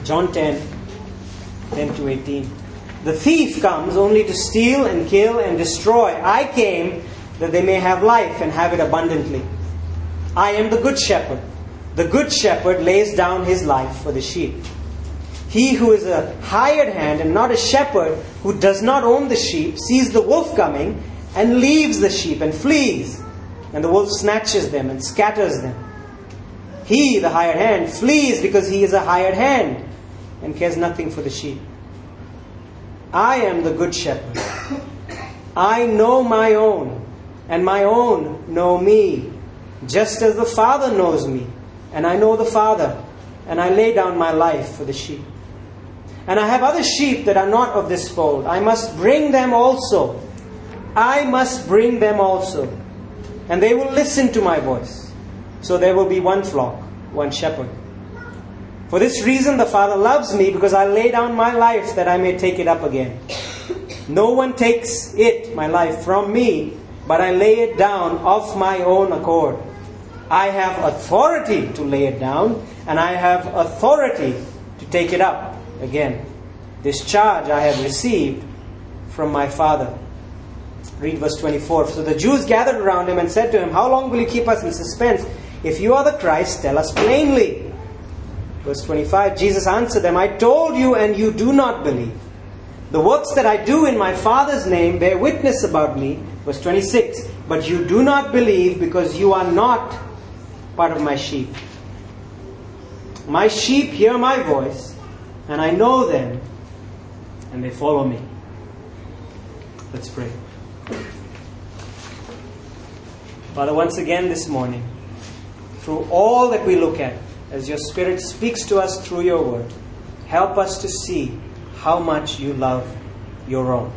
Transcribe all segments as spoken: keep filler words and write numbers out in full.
John ten, ten to eighteen. The thief comes only to steal and kill and destroy. I came that they may have life and have it abundantly. I am the good shepherd. The good shepherd lays down his life for the sheep. He who is a hired hand and not a shepherd, who does not own the sheep, sees the wolf coming and leaves the sheep and flees. And the wolf snatches them and scatters them. He, the hired hand, flees because he is a hired hand and cares nothing for the sheep. I am the good shepherd. I know my own, and my own know me, just as the Father knows me, and I know the Father, and I lay down my life for the sheep. And I have other sheep that are not of this fold. I must bring them also. I must bring them also. And they will listen to my voice. So there will be one flock, one shepherd. For this reason the Father loves me, because I lay down my life that I may take it up again. No one takes it, my life, from me, but I lay it down of my own accord. I have authority to lay it down, and I have authority to take it up again. This charge I have received from my Father. Read verse twenty-four. So the Jews gathered around him and said to him, how long will you keep us in suspense? If you are the Christ, tell us plainly. Verse twenty-five. Jesus answered them, I told you, and you do not believe. The works that I do in my Father's name bear witness about me. Verse twenty-six. But you do not believe because you are not part of my sheep. My sheep hear my voice, and I know them, and they follow me. Let's pray. Father, once again this morning, through all that we look at, as your Spirit speaks to us through your word, help us to see how much you love your own.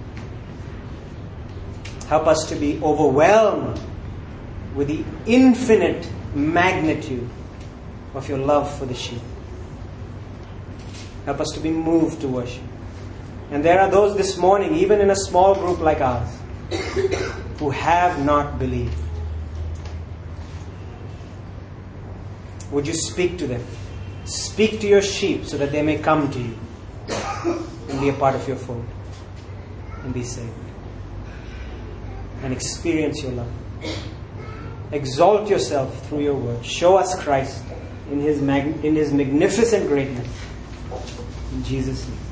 Help us to be overwhelmed with the infinite magnitude of your love for the sheep. Help us to be moved to worship. And there are those this morning, even in a small group like ours, who have not believed. Would you speak to them? Speak to your sheep so that they may come to you and be a part of your fold and be saved and experience your love. Exalt yourself through your word. Show us Christ in his mag- in his magnificent greatness. In Jesus' name.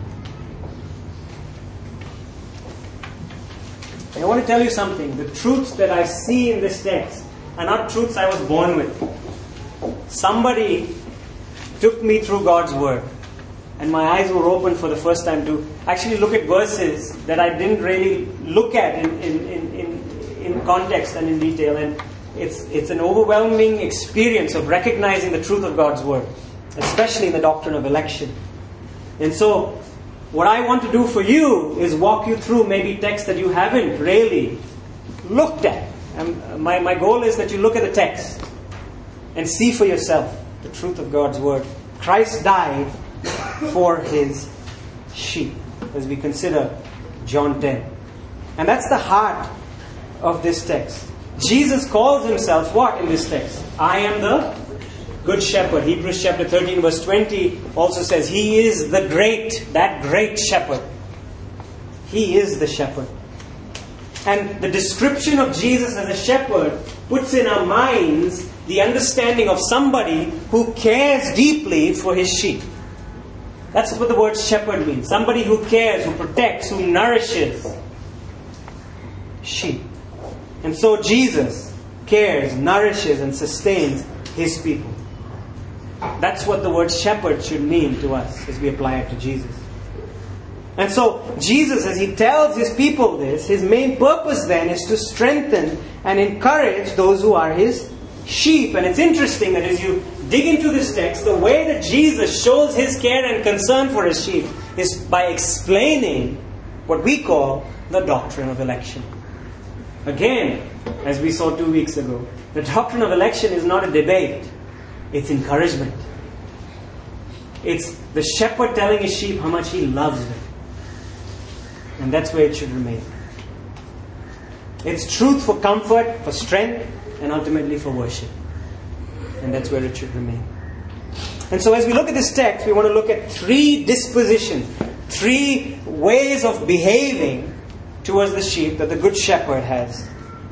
I want to tell you something. The truths that I see in this text are not truths I was born with. Somebody took me through God's word, and my eyes were opened for the first time to actually look at verses that I didn't really look at in, in, in, in, in context and in detail. And it's, it's an overwhelming experience of recognizing the truth of God's word, especially in the doctrine of election. And so, what I want to do for you is walk you through maybe texts that you haven't really looked at. And my, my goal is that you look at the text and see for yourself the truth of God's word. Christ died for his sheep, as we consider John ten. And that's the heart of this text. Jesus calls himself what in this text? I am the good shepherd. Hebrews chapter thirteen verse twenty also says he is the great, that great shepherd. He is the shepherd. And the description of Jesus as a shepherd puts in our minds the understanding of somebody who cares deeply for his sheep. That's what the word shepherd means. Somebody who cares, who protects, who nourishes sheep. And so Jesus cares, nourishes, and sustains his people. That's what the word shepherd should mean to us as we apply it to Jesus. And so Jesus, as he tells his people this, his main purpose then is to strengthen and encourage those who are his sheep. And it's interesting that as you dig into this text, the way that Jesus shows his care and concern for his sheep is by explaining what we call the doctrine of election. Again, as we saw two weeks ago, the doctrine of election is not a debate. It's encouragement. It's the shepherd telling his sheep how much he loves them. And that's where it should remain. It's truth for comfort, for strength, and ultimately for worship. And that's where it should remain. And so as we look at this text, we want to look at three dispositions, three ways of behaving towards the sheep that the Good Shepherd has.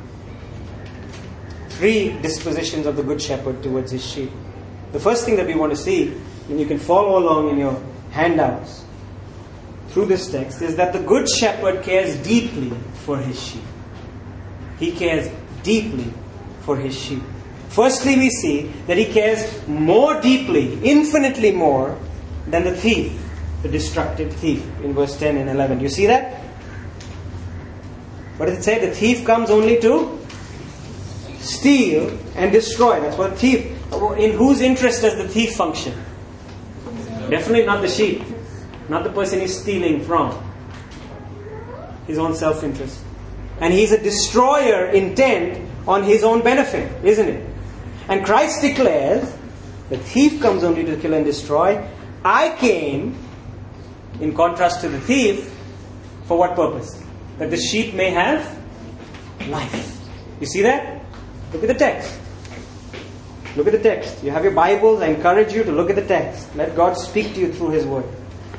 Three dispositions of the Good Shepherd towards his sheep. The first thing that we want to see, and you can follow along in your handouts through this text, is that the Good Shepherd cares deeply for his sheep. He cares deeply for his sheep. Firstly, we see that he cares more deeply, infinitely more, than the thief, the destructive thief, in verse ten and eleven. You see that? What does it say? The thief comes only to steal and destroy. That's what thief. In whose interest does the thief function? Definitely not the sheep. Not the person he's stealing from. His own self-interest. And he's a destroyer intent on his own benefit, isn't it? And Christ declares, the thief comes only to kill and destroy. I came, in contrast to the thief, for what purpose? That the sheep may have life. You see that? Look at the text. Look at the text. You have your Bibles. I encourage you to look at the text. Let God speak to you through His Word.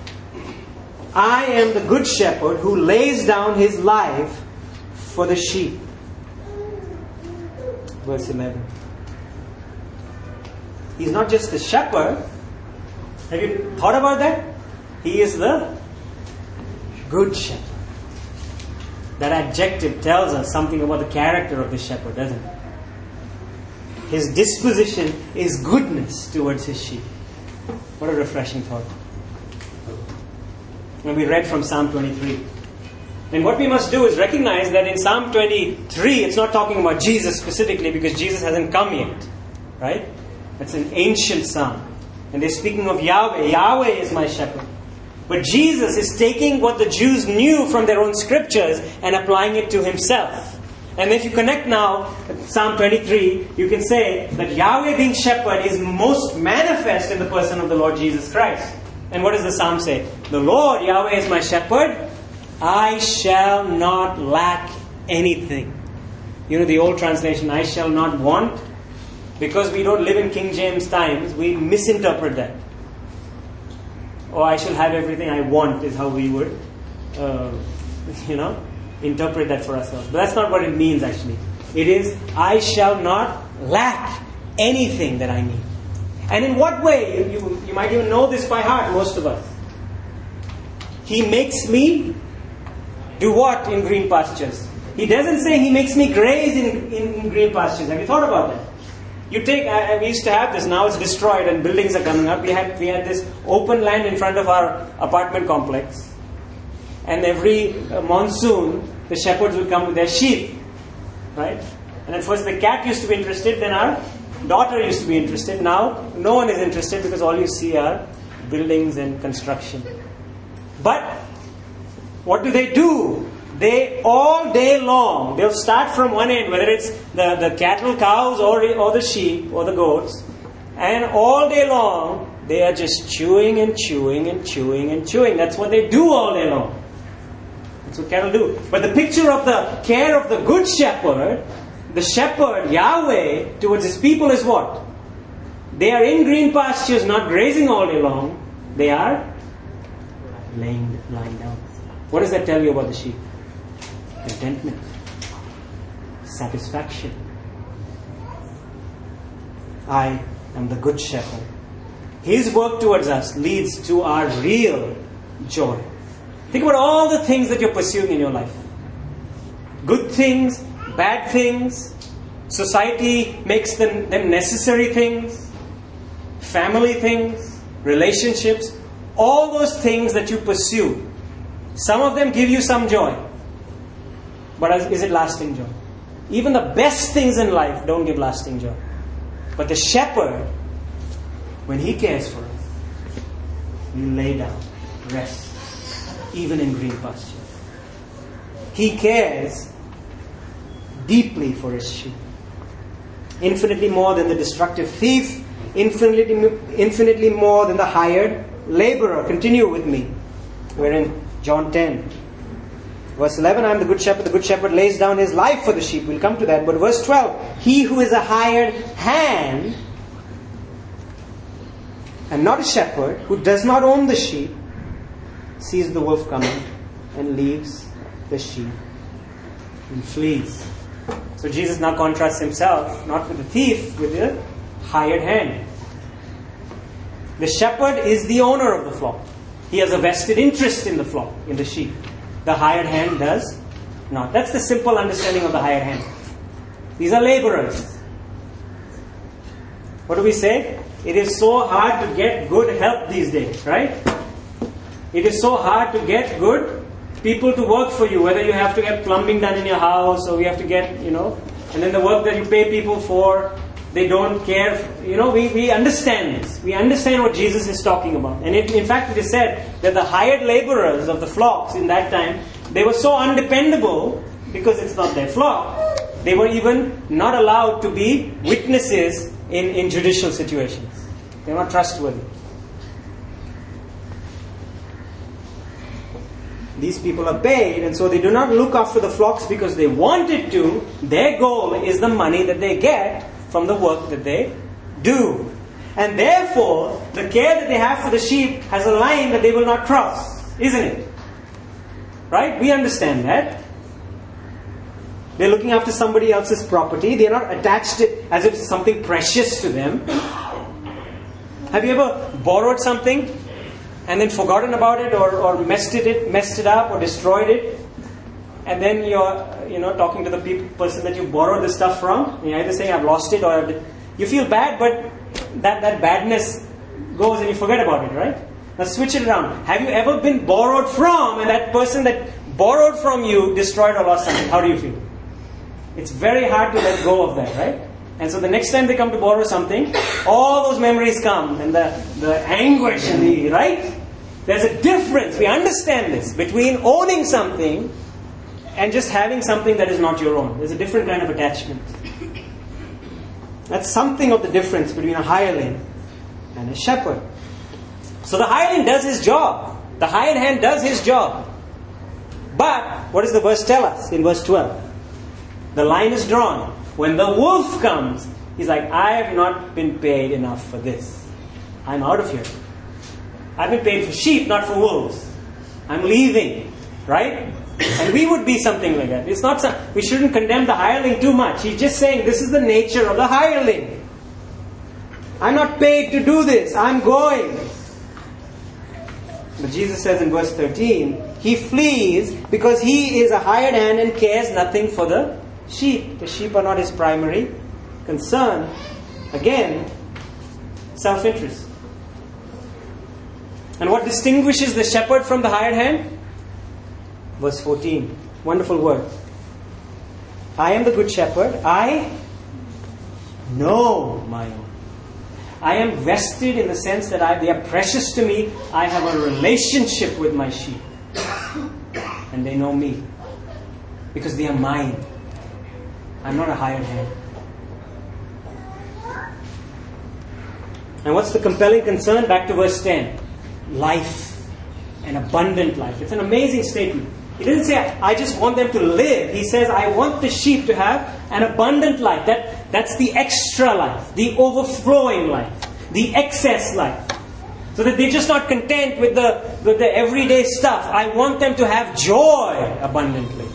I am the good shepherd who lays down his life for the sheep. Verse eleven. He's not just the shepherd. Have you thought about that? He is the good shepherd. That adjective tells us something about the character of the shepherd, doesn't it? His disposition is goodness towards his sheep. What a refreshing thought. And we read from Psalm twenty-three. And what we must do is recognize that in Psalm twenty-three, it's not talking about Jesus specifically because Jesus hasn't come yet. Right? That's an ancient psalm. And they're speaking of Yahweh. Yahweh is my shepherd. But Jesus is taking what the Jews knew from their own scriptures and applying it to himself. And if you connect now Psalm twenty-three, you can say that Yahweh being shepherd is most manifest in the person of the Lord Jesus Christ. And what does the psalm say? The Lord, Yahweh, is my shepherd. I shall not lack anything. You know the old translation, I shall not want. Because we don't live in King James times, we misinterpret that. Or I shall have everything I want is how we would, uh, you know, interpret that for ourselves. But that's not what it means actually. It is, I shall not lack anything that I need. And in what way? You, you, you might even know this by heart, most of us. He makes me do what in green pastures? He doesn't say He makes me graze in, in, in green pastures. Have you thought about that? You take, I, we used to have this, now it's destroyed and buildings are coming up. We had, we had this open land in front of our apartment complex. And every uh, monsoon, the shepherds would come with their sheep. Right? And at first the cat used to be interested, then our daughter used to be interested. Now, no one is interested because all you see are buildings and construction. But, what do they do? They, all day long, they'll start from one end, whether it's the, the cattle, cows, or, or the sheep, or the goats. And all day long, they are just chewing and chewing and chewing and chewing. That's what they do all day long. That's what cattle do. But the picture of the care of the good shepherd, the shepherd, Yahweh, towards his people is what? They are in green pastures, not grazing all day long. They are laying, lying down. What does that tell you about the sheep? Contentment. Satisfaction. I am the good shepherd. His work towards us leads to our real joy. Think about all the things that you're pursuing in your life. Good things, bad things. Society makes them, them necessary things. Family things. Relationships. All those things that you pursue. Some of them give you some joy. But is it lasting joy? Even the best things in life don't give lasting joy. But the shepherd, when he cares for us, you lay down, rest, even in green pastures. He cares deeply for his sheep. Infinitely more than the destructive thief, infinitely, infinitely more than the hired laborer. Continue with me. We're in John ten. Verse eleven, I am the good shepherd. The good shepherd lays down his life for the sheep. We'll come to that. But verse twelve, he who is a hired hand and not a shepherd, who does not own the sheep, sees the wolf coming and leaves the sheep and flees. So Jesus now contrasts himself, not with the thief, with the hired hand. The shepherd is the owner of the flock. He has a vested interest in the flock, in the sheep. The hired hand does not. That's the simple understanding of the hired hand. These are laborers. What do we say? It is so hard to get good help these days, right? It is so hard to get good people to work for you, whether you have to get plumbing done in your house or you have to get, you know, and then the work that you pay people for, they don't care. You know, we, we understand this. We understand what Jesus is talking about. And it, in fact, it is said that the hired laborers of the flocks in that time, they were so undependable because it's not their flock. They were even not allowed to be witnesses in, in judicial situations. They're not trustworthy. These people are paid, and so they do not look after the flocks because they wanted to. Their goal is the money that they get from the work that they do. And therefore, the care that they have for the sheep has a line that they will not cross, isn't it? Right? We understand that. They're looking after somebody else's property. They're not attached to it as if it's something precious to them. Have you ever borrowed something and then forgotten about it, or, or messed it, messed it up, or destroyed it, and then you're, you know, talking to the people, person that you borrowed the stuff from, and you're either saying I've lost it, or I've, you feel bad, but that, that badness goes and you forget about it, right? Now switch it around. Have you ever been borrowed from, and that person that borrowed from you destroyed or lost something? How do you feel? It's very hard to let go of that, right? And so the next time they come to borrow something, all those memories come, and the, the anguish and the, right? There's a difference, we understand this, between owning something and just having something that is not your own. There's a different kind of attachment. That's something of the difference between a hireling and a shepherd. So the hireling does his job. The hired hand does his job. But, what does the verse tell us in verse twelve? The line is drawn. When the wolf comes, he's like, I have not been paid enough for this. I'm out of here. I've been paid for sheep, not for wolves. I'm leaving. Right? And we would be something like that. It's not some, we shouldn't condemn the hireling too much. He's just saying this is the nature of the hireling. I'm not paid to do this. I'm going. But Jesus says in verse thirteen, he flees because he is a hired hand and cares nothing for the sheep. The sheep are not his primary concern. Again, self-interest. And what distinguishes the shepherd from the hired hand? Verse fourteen. Wonderful word. I am the good shepherd. I know my own. I am vested in the sense that I, they are precious to me. I have a relationship with my sheep. And they know me. Because they are mine. I'm not a hired hand. And what's the compelling concern? Back to verse ten. Life. An abundant life. It's an amazing statement. He doesn't say, I just want them to live. He says, I want the sheep to have an abundant life. That, that's the extra life. The overflowing life. The excess life. So that they're just not content with the, with the everyday stuff. I want them to have joy abundantly.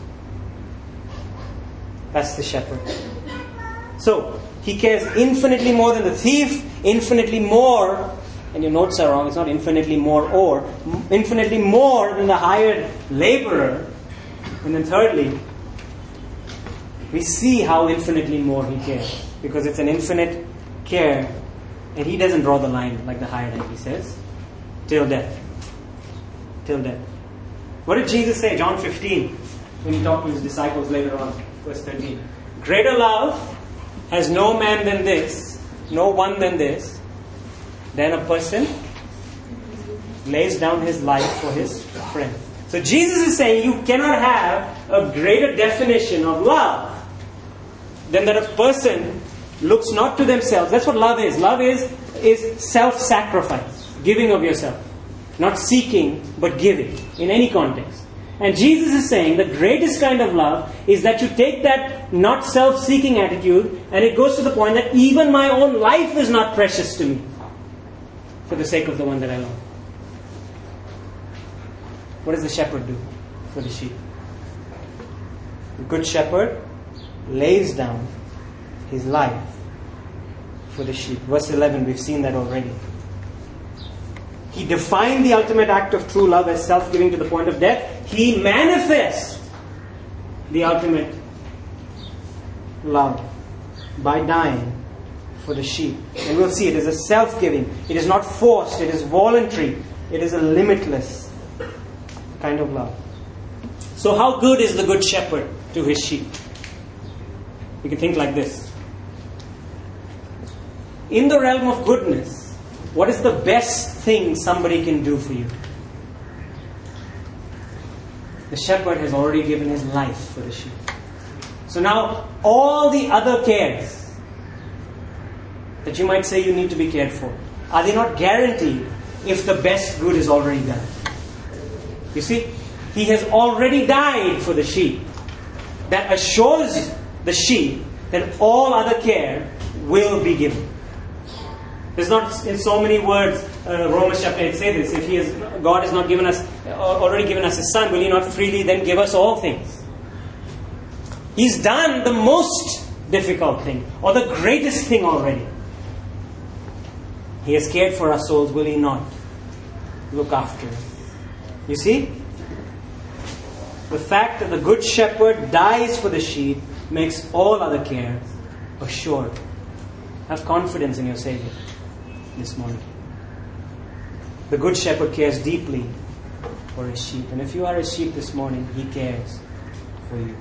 That's the shepherd. So, he cares infinitely more than the thief, infinitely more, and your notes are wrong, it's not infinitely more or, infinitely more than the hired laborer. And then thirdly, we see how infinitely more he cares. Because it's an infinite care, and he doesn't draw the line like the hired hand, he says. Till death. Till death. What did Jesus say? John fifteen, when he talked to his disciples later on. Verse thirteen. Greater love has no man than this, no one than this, than a person lays down his life for his friend. So Jesus is saying you cannot have a greater definition of love than that a person looks not to themselves. That's what love is. Love is, is self-sacrifice, giving of yourself. Not seeking, but giving, in any context. And Jesus is saying the greatest kind of love is that you take that not self-seeking attitude and it goes to the point that even my own life is not precious to me. for the sake of the one that I love. What does the shepherd do for the sheep? The good shepherd lays down his life for the sheep. Verse eleven, we've seen that already. He defined the ultimate act of true love as self-giving to the point of death. He manifests the ultimate love by dying for the sheep. And we'll see it is a self-giving. It is not forced. It is voluntary. It is a limitless kind of love. So how good is the good shepherd to his sheep? You can think like this. In the realm of goodness, what is the best thing somebody can do for you? The shepherd has already given his life for the sheep. So now all the other cares that you might say you need to be cared for, are they not guaranteed if the best good is already done? You see, he has already died for the sheep. That assures the sheep that all other care will be given. There's not in so many words, uh, Romans chapter eight say this, if he has, God has not given us, already given us his son, will he not freely then give us all things? He's done the most difficult thing, or the greatest thing already. He has cared for our souls, will he not look after us? You see? The fact that the good shepherd dies for the sheep makes all other care assured. Have confidence in your Savior this morning. The good shepherd cares deeply for his sheep. And if you are a sheep this morning, he cares for you.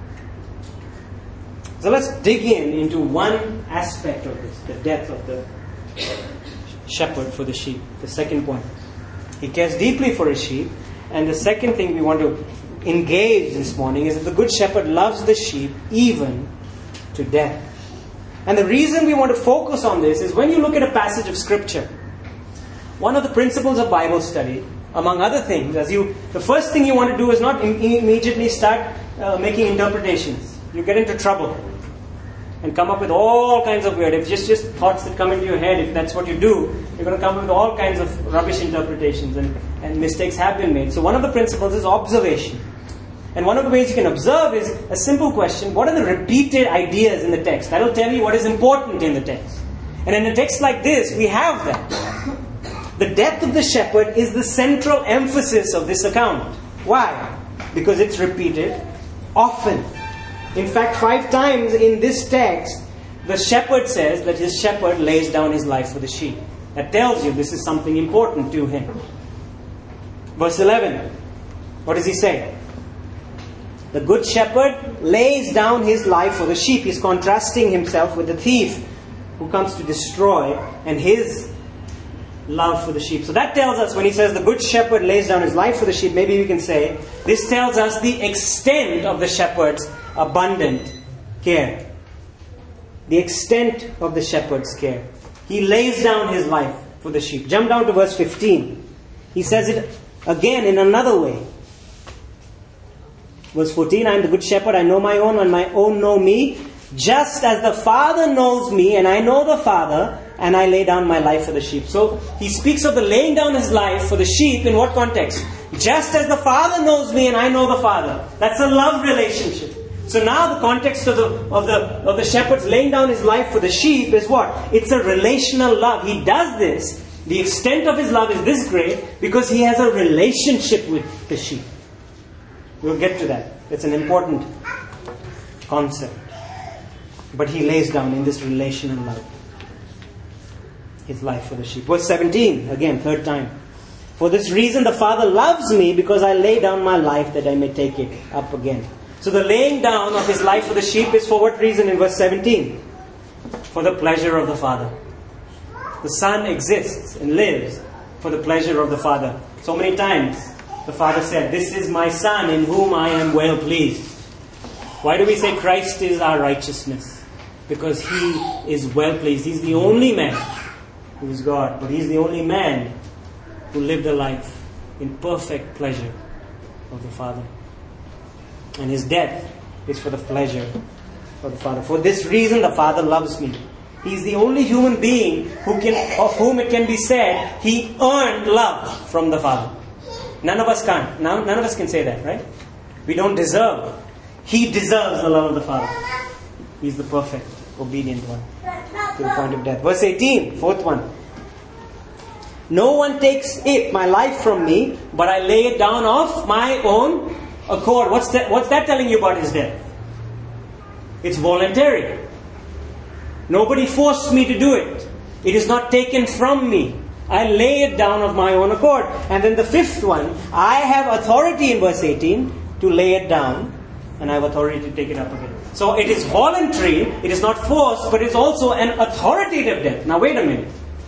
So let's dig in into one aspect of this, the death of the shepherd for the sheep. The second point. He cares deeply for his sheep. And the second thing we want to engage this morning is that the good shepherd loves the sheep even to death. And the reason we want to focus on this is when you look at a passage of Scripture, one of the principles of Bible study, among other things, as you, the first thing you want to do is not im- immediately start uh, making interpretations. You get into trouble and come up with all kinds of weird, if just, just thoughts that come into your head, if that's what you do, you're going to come up with all kinds of rubbish interpretations, and, and mistakes have been made. So one of the principles is observation. And one of the ways you can observe is a simple question: what are the repeated ideas in the text? That will tell you what is important in the text. And in a text like this, we have that. The death of the shepherd is the central emphasis of this account. Why? Because it's repeated often. In fact, five times in this text, the shepherd says that his shepherd lays down his life for the sheep. That tells you this is something important to him. Verse eleven. What does he say? The good shepherd lays down his life for the sheep. He's contrasting himself with the thief who comes to destroy, and his love for the sheep. So that tells us, when he says the good shepherd lays down his life for the sheep, maybe we can say this tells us the extent of the shepherd's abundant care. The extent of the shepherd's care. He lays down his life for the sheep. Jump down to verse fifteen. He says it again in another way. Verse fourteen, I am the good shepherd, I know my own, and my own know me, just as the Father knows me, and I know the Father, and I lay down my life for the sheep. So he speaks of the laying down his life for the sheep in what context? Just as the Father knows me, and I know the Father. That's a love relationship. So now the context of the of the of the shepherd's laying down his life for the sheep is what? It's a relational love. He does this. The extent of his love is this great because he has a relationship with the sheep. We'll get to that. It's an important concept. But he lays down in this relational love his life for the sheep. Verse seventeen, again, third time. For this reason the Father loves me, because I lay down my life that I may take it up again. So the laying down of his life for the sheep is for what reason in verse seventeen? For the pleasure of the Father. The Son exists and lives for the pleasure of the Father. So many times the Father said, this is my Son in whom I am well pleased. Why do we say Christ is our righteousness? Because He is well pleased. He's the only man who is God, but He's the only man who lived a life in perfect pleasure of the Father. And His death is for the pleasure of the Father. For this reason the Father loves me, He's the only human being who can, of whom it can be said, he earned love from the Father. None of us can't. None, none of us can say that, right? We don't deserve. He deserves the love of the Father. He's the perfect, obedient one to the point of death. Verse eighteen, fourth one. No one takes it, my life, from me, but I lay it down of my own accord. What's that, what's that telling you about his death? It's voluntary. Nobody forced me to do it. It is not taken from me. I lay it down of my own accord. And then the fifth one, I have authority in verse eighteen to lay it down, and I have authority to take it up again. So it is voluntary, it is not forced, but it's also an authoritative death. Now wait a minute.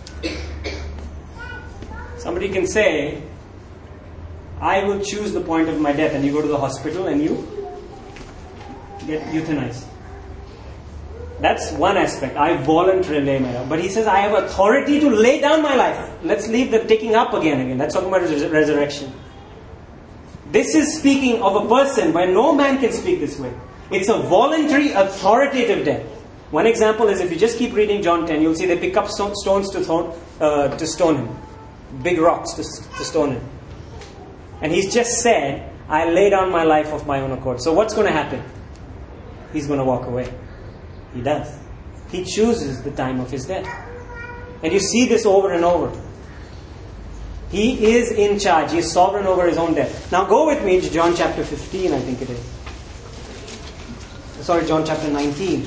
Somebody can say, I will choose the point of my death, and you go to the hospital and you get euthanized. That's one aspect. I voluntarily lay my life. But he says, I have authority to lay down my life. Let's leave the taking up again. again. That's talking about res- resurrection. This is speaking of a person where no man can speak this way. It's a voluntary, authoritative death. One example is if you just keep reading John ten, you'll see they pick up sto- stones to, throw, uh, to stone him. Big rocks to, to stone him. And he's just said, I lay down my life of my own accord. So what's going to happen? He's going to walk away. He does. He chooses the time of his death. And you see this over and over. He is in charge. He is sovereign over his own death. Now go with me to John chapter fifteen, I think it is. Sorry, John chapter nineteen.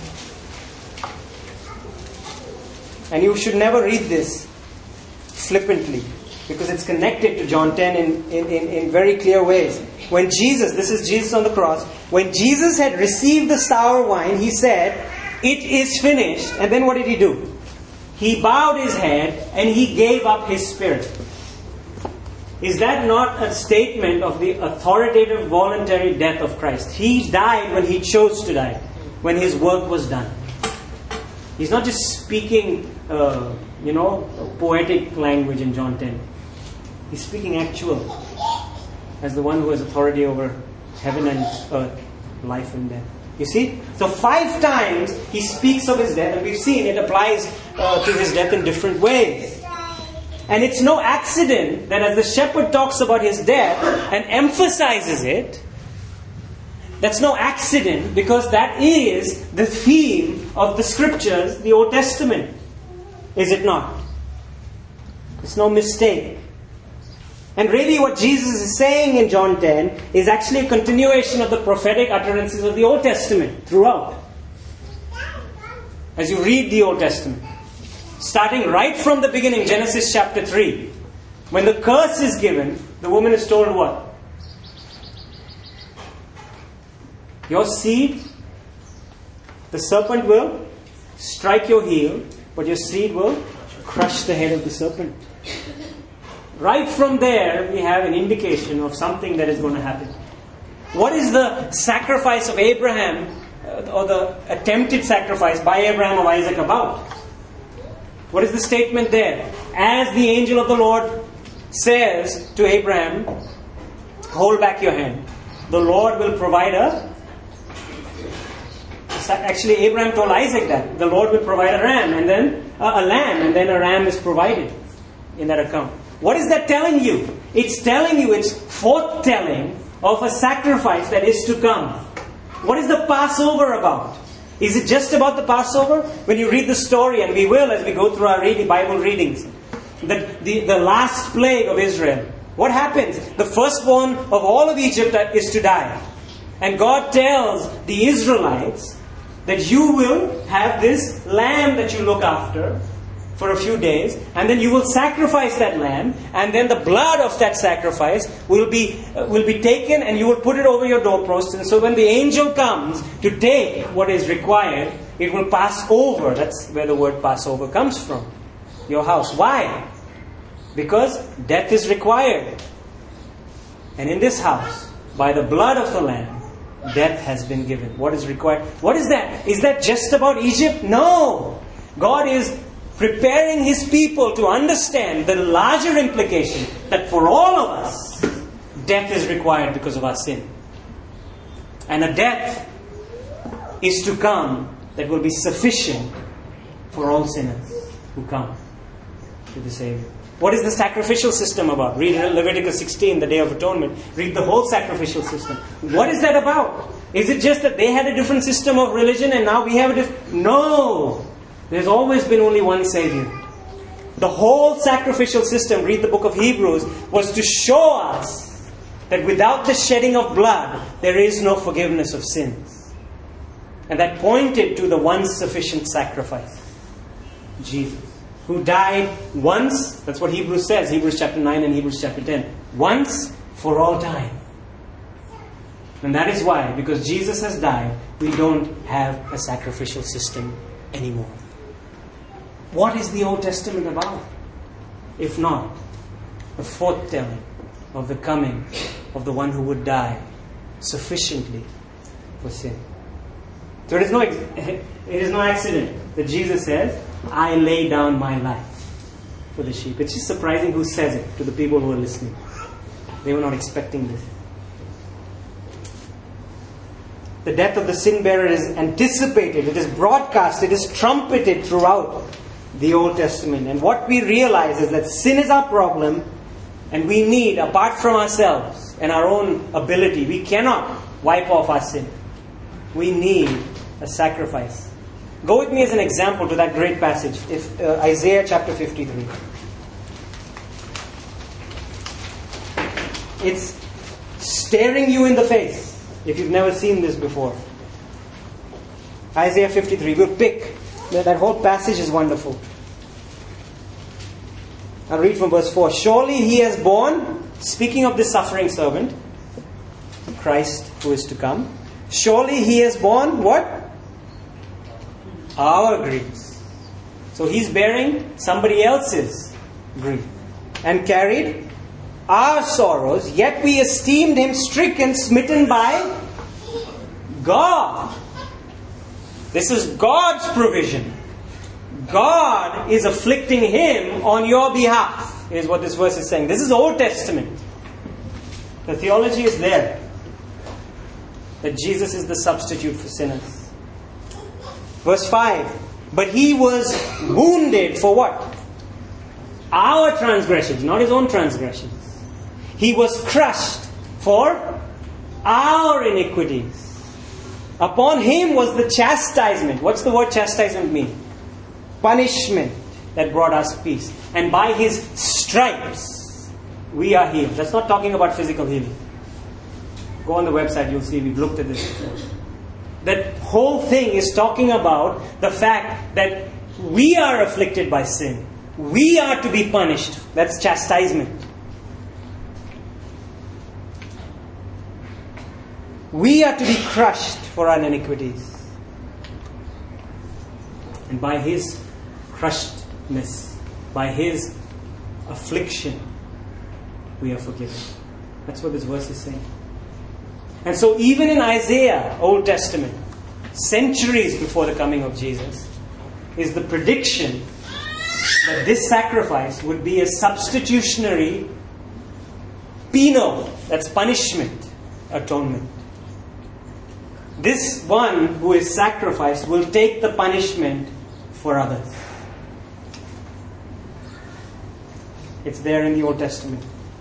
And you should never read this flippantly, because it's connected to John ten in, in, in, in very clear ways. When Jesus, this is Jesus on the cross, when Jesus had received the sour wine, he said, it is finished. And then what did he do? He bowed his head and he gave up his spirit. Is that not a statement of the authoritative, voluntary death of Christ? He died when he chose to die, when his work was done. He's not just speaking, uh, you know, poetic language in John ten. He's speaking actual, as the one who has authority over heaven and earth, life and death. You see? So five times he speaks of his death, and we've seen it applies uh, to his death in different ways. And it's no accident that as the shepherd talks about his death and emphasizes it, that's no accident, because that is the theme of the scriptures, the Old Testament. Is it not? It's no mistake. And really what Jesus is saying in John ten is actually a continuation of the prophetic utterances of the Old Testament throughout. As you read the Old Testament, starting right from the beginning, Genesis chapter three, when the curse is given, the woman is told what? Your seed, the serpent will strike your heel, but your seed will crush the head of the serpent. Right from there, we have an indication of something that is going to happen. What is the sacrifice of Abraham, uh, or the attempted sacrifice by Abraham of Isaac about? What is the statement there? As the angel of the Lord says to Abraham, hold back your hand. The Lord will provide a... Actually, Abraham told Isaac that. The Lord will provide a ram, and then a, a lamb, and then a ram is provided in that account. What is that telling you? It's telling you, it's foretelling of a sacrifice that is to come. What is the Passover about? Is it just about the Passover? When you read the story, and we will as we go through our reading, Bible readings, the, the, the last plague of Israel. What happens? The firstborn of all of Egypt is to die. And God tells the Israelites that you will have this lamb that you look after for a few days, and then you will sacrifice that lamb, and then the blood of that sacrifice will be uh, will be taken, and you will put it over your doorpost. And so when the angel comes to take what is required, it will pass over. That's where the word Passover comes from. Your house. Why? Because death is required. And in this house, by the blood of the lamb, death has been given. What is required? What is that? Is that just about Egypt? No. God is preparing His people to understand the larger implication that for all of us, death is required because of our sin. And a death is to come that will be sufficient for all sinners who come to the Savior. What is the sacrificial system about? Read Leviticus sixteen, the Day of Atonement. Read the whole sacrificial system. What is that about? Is it just that they had a different system of religion and now we have a different... No! There's always been only one Savior. The whole sacrificial system, read the book of Hebrews, was to show us that without the shedding of blood, there is no forgiveness of sins. And that pointed to the one sufficient sacrifice, Jesus, who died once, that's what Hebrews says, Hebrews chapter nine and Hebrews chapter ten, once for all time. And that is why, because Jesus has died, we don't have a sacrificial system anymore. What is the Old Testament about? If not a foretelling of the coming of the one who would die sufficiently for sin. So it is no, it is no accident that Jesus says, I lay down my life for the sheep. It's just surprising who says it to the people who are listening. They were not expecting this. The death of the sin bearer is anticipated, it is broadcast, it is trumpeted throughout the Old Testament. And what we realize is that sin is our problem, and we need, apart from ourselves and our own ability, we cannot wipe off our sin. We need a sacrifice. Go with me as an example to that great passage, if uh, Isaiah chapter fifty-three. It's staring you in the face if you've never seen this before. Isaiah fifty-three. We'll pick. That whole passage is wonderful. I'll read from verse four. Surely he has borne, speaking of this suffering servant, Christ who is to come. Surely he has borne what? Our griefs. So he's bearing somebody else's grief. And carried our sorrows, yet we esteemed him stricken, smitten by God. This is God's provision. God is afflicting him on your behalf, is what this verse is saying. This is Old Testament. The theology is there, that Jesus is the substitute for sinners. Verse five. But he was wounded for what? Our transgressions, not his own transgressions. He was crushed for our iniquities. Upon him was the chastisement. What's the word chastisement mean? Punishment that brought us peace. And by his stripes we are healed. That's not talking about physical healing. Go on the website, you'll see we've looked at this before. That whole thing is talking about the fact that we are afflicted by sin. We are to be punished. That's chastisement. We are to be crushed for our iniquities. And by his crushedness, by his affliction, we are forgiven. That's what this verse is saying. And so even in Isaiah, Old Testament, centuries before the coming of Jesus, is the prediction that this sacrifice would be a substitutionary, penal, that's punishment, atonement. This one who is sacrificed will take the punishment for others. It's there in the Old Testament.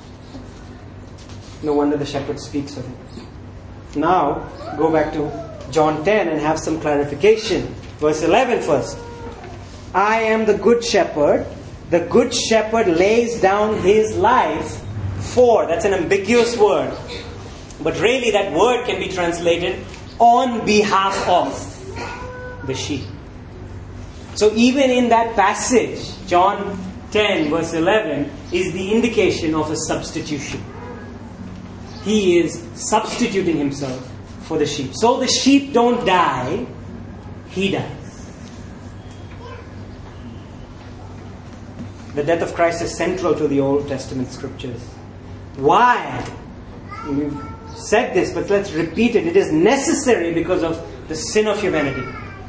No wonder the shepherd speaks of it. Now, go back to John ten and have some clarification. Verse eleven first. I am the good shepherd. The good shepherd lays down his life for. That's an ambiguous word. But really that word can be translated on behalf of the sheep. So even in that passage, John ten verse eleven is the indication of a substitution. He is substituting himself for the sheep. So the sheep don't die, he dies. The death of Christ is central to the Old Testament scriptures. Why? We've said this, but let's repeat it. It is necessary because of the sin of humanity.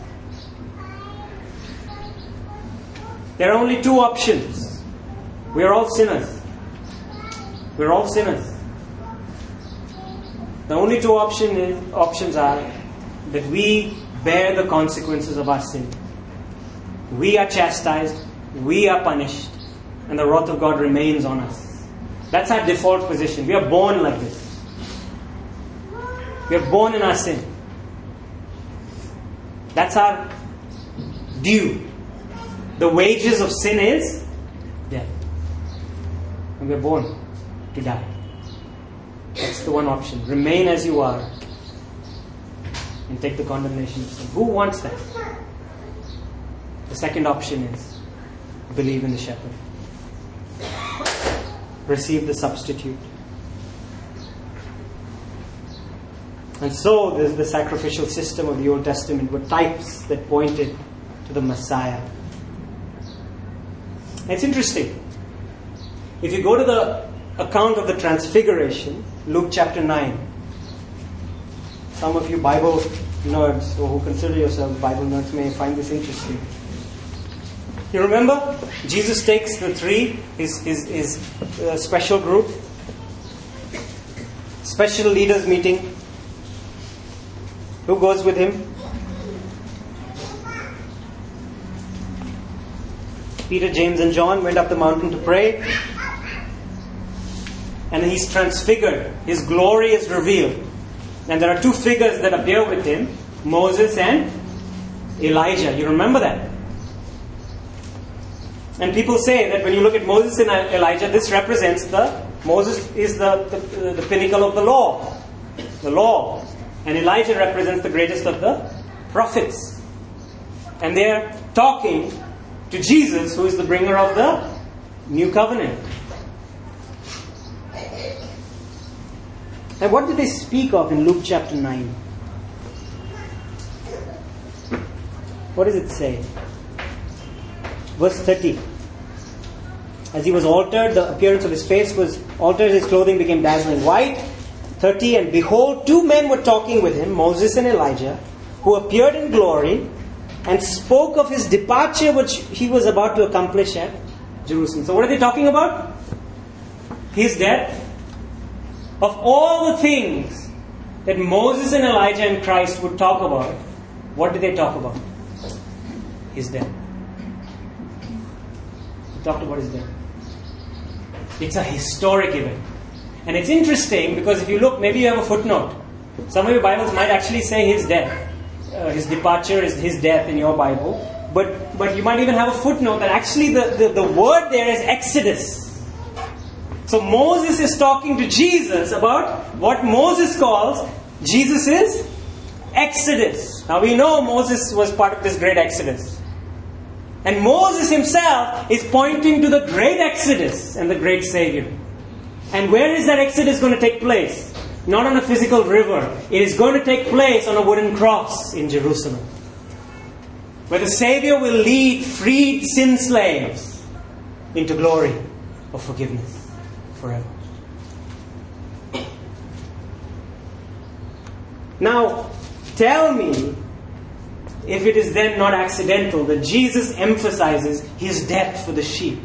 There are only two options. We are all sinners. We are all sinners. The only two option is, options are that we bear the consequences of our sin. We are chastised, we are punished, and the wrath of God remains on us. That's our default position. We are born like this. We are born in our sin. That's our due. The wages of sin is death. And we are born to die. That's the one option. Remain as you are and take the condemnation of sin. Who wants that? The second option is believe in the shepherd. Receive the substitute. And so the, the sacrificial system of the Old Testament were types that pointed to the Messiah. And it's interesting. If you go to the account of the Transfiguration, Luke chapter nine. Some of you Bible nerds, or who consider yourselves Bible nerds, may find this interesting. You remember? Jesus takes the three, his, his, his uh, special group, special leaders meeting. Who goes with him? Peter, James and John went up the mountain to pray. And he's transfigured. His glory is revealed. And there are two figures that appear with him, Moses and Elijah. You remember that? And people say that when you look at Moses and Elijah, this represents the, Moses is the, the, the pinnacle of the law. The law. And Elijah represents the greatest of the prophets. And they are talking to Jesus, who is the bringer of the new covenant. And what do they speak of in Luke chapter nine? What does it say? Verse thirty. As he was altered, the appearance of his face was altered, his clothing became dazzling white. thirty. And behold, two men were talking with him, Moses and Elijah, who appeared in glory and spoke of his departure which he was about to accomplish at Jerusalem. So what are they talking about? His death. Of all the things that Moses and Elijah and Christ would talk about, what did they talk about? His death. They talked about his death. It's a historic event. And it's interesting because if you look, maybe you have a footnote. Some of your Bibles might actually say his death. Uh, his departure is his death in your Bible. But but you might even have a footnote that actually the, the, the word there is Exodus. So Moses is talking to Jesus about what Moses calls Jesus' Exodus. Now we know Moses was part of this great Exodus. And Moses himself is pointing to the great Exodus and the great Savior. And where is that Exodus going to take place? Not on a physical river. It is going to take place on a wooden cross in Jerusalem, where the Savior will lead freed sin slaves into glory of forgiveness forever. Now, tell me if it is then not accidental that Jesus emphasizes his death for the sheep,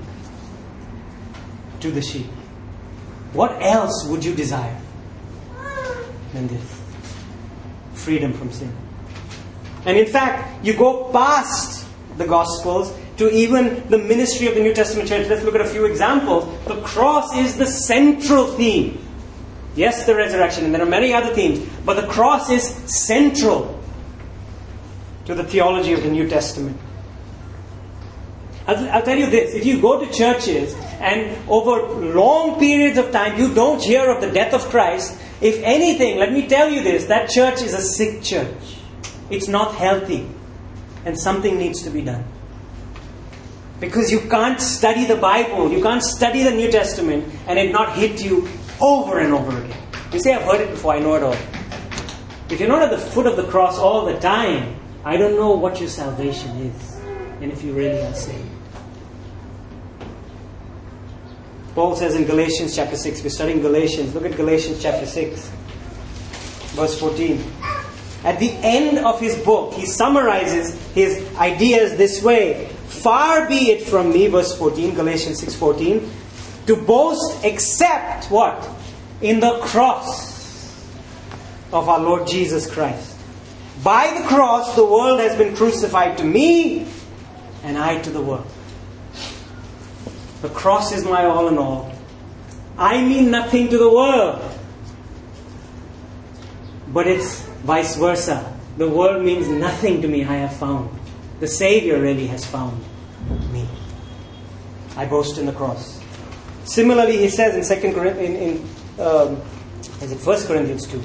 to the sheep. What else would you desire than this? Freedom from sin. And in fact, you go past the Gospels to even the ministry of the New Testament church. Let's look at a few examples. The cross is the central theme. Yes, the resurrection, and there are many other themes, but the cross is central to the theology of the New Testament. I'll, I'll tell you this, if you go to churches and over long periods of time you don't hear of the death of Christ, if anything, let me tell you this, that church is a sick church. It's not healthy. And something needs to be done. Because you can't study the Bible, you can't study the New Testament and it not hit you over and over again. You say, I've heard it before, I know it all. If you're not at the foot of the cross all the time, I don't know what your salvation is. And if you really are saved. Paul says in Galatians chapter six, we're studying Galatians. Look at Galatians chapter six, verse fourteen. At the end of his book, he summarizes his ideas this way. Far be it from me, verse fourteen, Galatians six fourteen, to boast except what? In the cross of our Lord Jesus Christ. By the cross, the world has been crucified to me, and I to the world. The cross is my all in all. I mean nothing to the world. But it's vice versa. The world means nothing to me, I have found. The Savior really has found me. I boast in the cross. Similarly, he says in Second Corinthians, in, in um, is it First Corinthians two?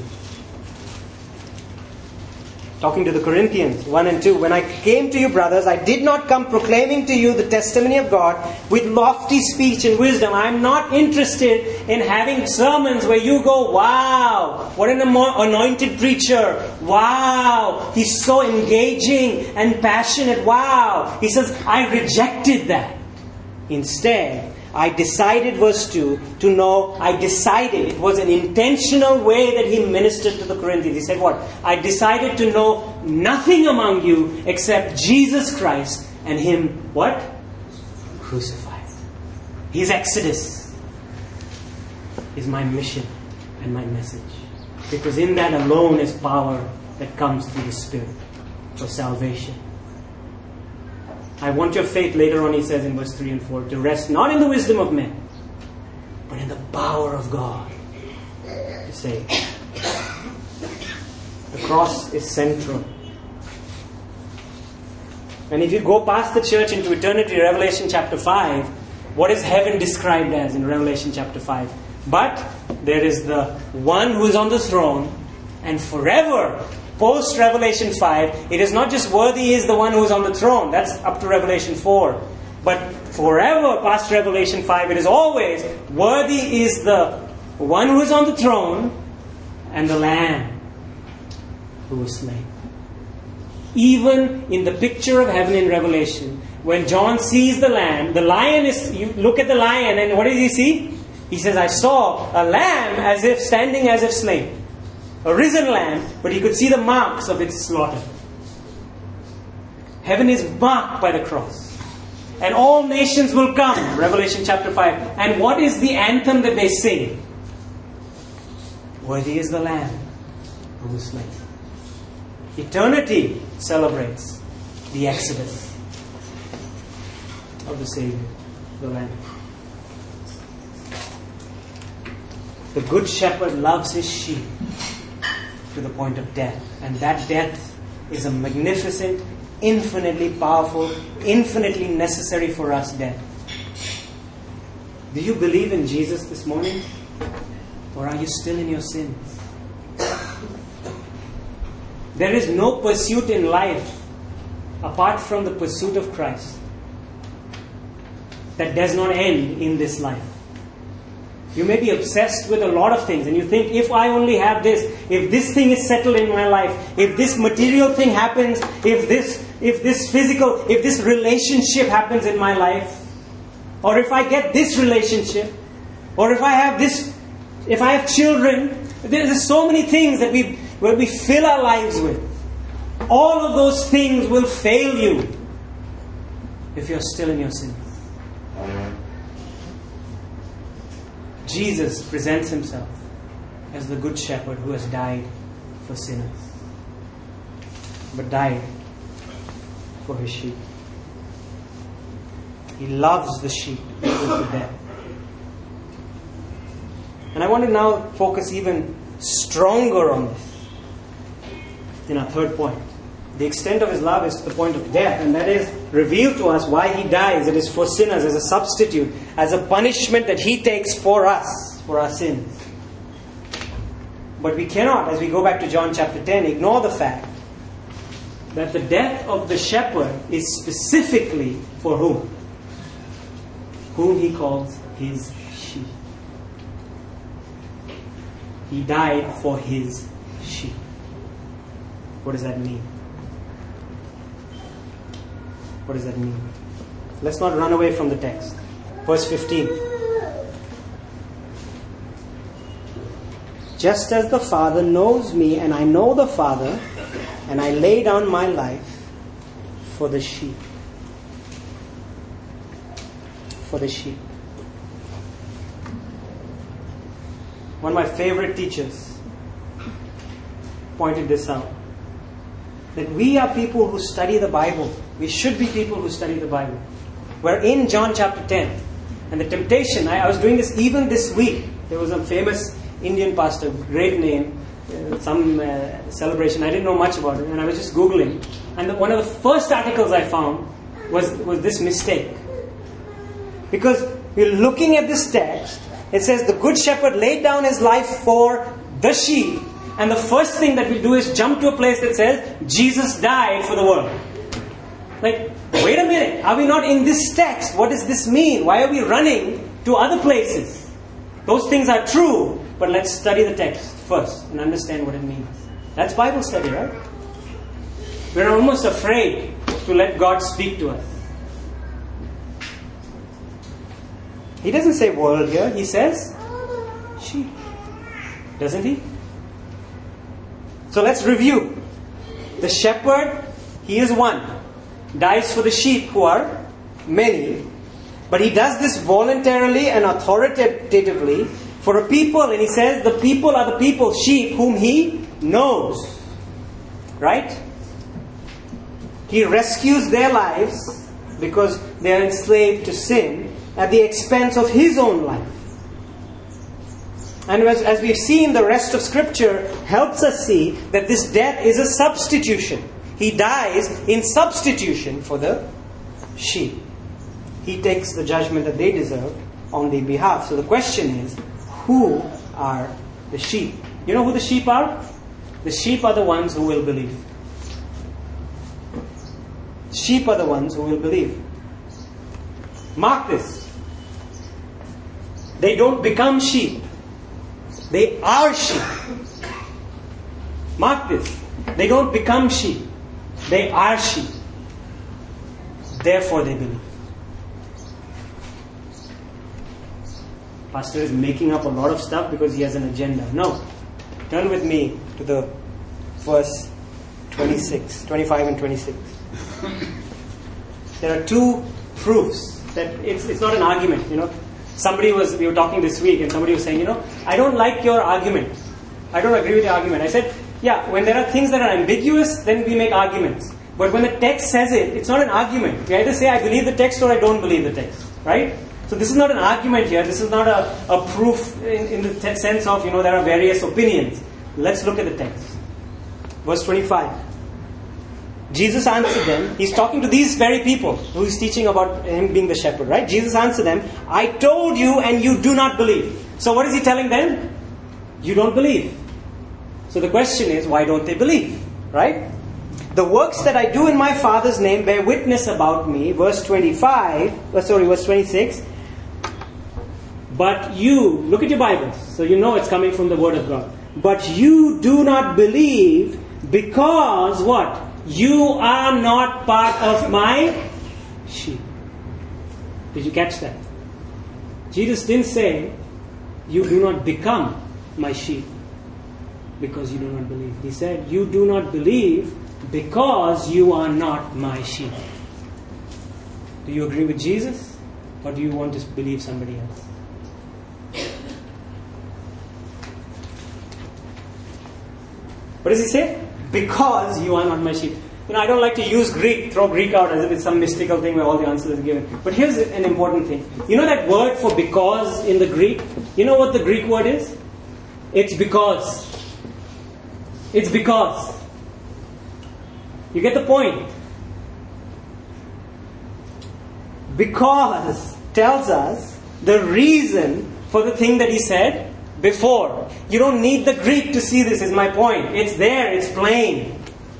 Talking to the Corinthians one and two. When I came to you, brothers, I did not come proclaiming to you the testimony of God with lofty speech and wisdom. I am not interested in having sermons where you go, wow, what an anointed preacher. Wow, he's so engaging and passionate. Wow. He says, I rejected that. Instead, I decided, verse two, to know, I decided, it was an intentional way that he ministered to the Corinthians. He said what? I decided to know nothing among you except Jesus Christ and Him, what? Crucified. His exodus is my mission and my message. Because in that alone is power that comes through the Spirit for salvation. I want your faith, later on he says in verse three and four, to rest not in the wisdom of men, but in the power of God to save. The cross is central. And if you go past the church into eternity, Revelation chapter five, what is heaven described as in Revelation chapter five? But there is the one who is on the throne, and forever, post Revelation five, it is not just worthy is the one who is on the throne. That's up to Revelation four. But forever past Revelation five, it is always worthy is the one who is on the throne and the Lamb who was slain. Even in the picture of heaven in Revelation, when John sees the Lamb, the lion is, you look at the lion and what does he see? He says, I saw a lamb as if standing as if slain. A risen lamb, but he could see the marks of its slaughter. Heaven is marked by the cross. And all nations will come, Revelation chapter five. And what is the anthem that they sing? Worthy is the Lamb who was slain. Eternity celebrates the exodus of the Savior, the Lamb. The Good Shepherd loves his sheep to the point of death. And that death is a magnificent, infinitely powerful, infinitely necessary for us death. Do you believe in Jesus this morning? Or are you still in your sins? There is no pursuit in life apart from the pursuit of Christ that does not end in this life. You may be obsessed with a lot of things and you think, if I only have this, if this thing is settled in my life, if this material thing happens, if this, if this physical, if this relationship happens in my life, or if I get this relationship, or if I have this, if I have children, there's so many things that we, where we fill our lives with. All of those things will fail you if you're still in your sins. Jesus presents himself as the Good Shepherd who has died for sinners, but died for his sheep. He loves the sheep even to death. And I want to now focus even stronger on this in our third point. The extent of his love is to the point of death, and that is revealed to us why he dies. It is for sinners, as a substitute, as a punishment that he takes for us, for our sins. But we cannot, as we go back to John chapter ten, ignore the fact that the death of the shepherd is specifically for whom? Whom he calls his sheep. He died for his sheep. What does that mean? What does that mean? Let's not run away from the text. Verse fifteen. Just as the Father knows me and I know the Father, and I lay down my life for the sheep. For the sheep. One of my favorite teachers pointed this out. That we are people who study the Bible We should be people who study the Bible. We're in John chapter ten. And the temptation, I, I was doing this even this week. There was a famous Indian pastor, great name, uh, some uh, celebration. I didn't know much about it. And I was just Googling. And the, one of the first articles I found was, was this mistake. Because we're looking at this text. It says, the good shepherd laid down his life for the sheep. And the first thing that we do is jump to a place that says, Jesus died for the world. Like, wait a minute. Are we not in this text? What does this mean? Why are we running to other places? Those things are true. But let's study the text first and understand what it means. That's Bible study, right? We're almost afraid to let God speak to us. He doesn't say world here. He says sheep. Doesn't he? So let's review. The shepherd, he is one. Dies for the sheep who are many. But he does this voluntarily and authoritatively for a people. And he says the people are the people, sheep, whom he knows. Right? He rescues their lives because they are enslaved to sin at the expense of his own life. And as, as we've seen, the rest of Scripture helps us see that this death is a substitution. He dies in substitution for the sheep. He takes the judgment that they deserve on their behalf. So the question is, who are the sheep? You know who the sheep are? The sheep are the ones who will believe. Sheep are the ones who will believe. Mark this. They don't become sheep. They are sheep. Mark this. They don't become sheep. They are sheep. Therefore they believe. Pastor is making up a lot of stuff because he has an agenda. No. Turn with me to the verse twenty-six, twenty-five and twenty-six. There are two proofs that it's it's not an argument, you know. Somebody was, we were talking this week and somebody was saying, you know, I don't like your argument. I don't agree with your argument. I said, yeah, when there are things that are ambiguous, then we make arguments. But when the text says it, it's not an argument. We either say I believe the text or I don't believe the text. Right? So this is not an argument here. This is not a, a proof in, in the te- sense of, you know, there are various opinions. Let's look at the text. Verse twenty-five. Jesus answered them. He's talking to these very people who he's teaching about him being the shepherd, right? Jesus answered them, I told you and you do not believe. So what is he telling them? You don't believe. So the question is, why don't they believe? Right? The works that I do in my Father's name bear witness about me. Verse twenty-five, uh, sorry, verse twenty-six. But you, look at your Bibles, so you know it's coming from the Word of God. But you do not believe because what? You are not part of my sheep. Did you catch that? Jesus didn't say, you do not become my sheep because you do not believe. He said, you do not believe because you are not my sheep. Do you agree with Jesus? Or do you want to believe somebody else? What does he say? Because you are not my sheep. You know, I don't like to use Greek, throw Greek out as if it's some mystical thing where all the answers are given. But here's an important thing. You know that word for because in the Greek? You know what the Greek word is? It's because. It's because. You get the point? Because tells us the reason for the thing that he said before. You don't need the Greek to see this, is my point. It's there, it's plain.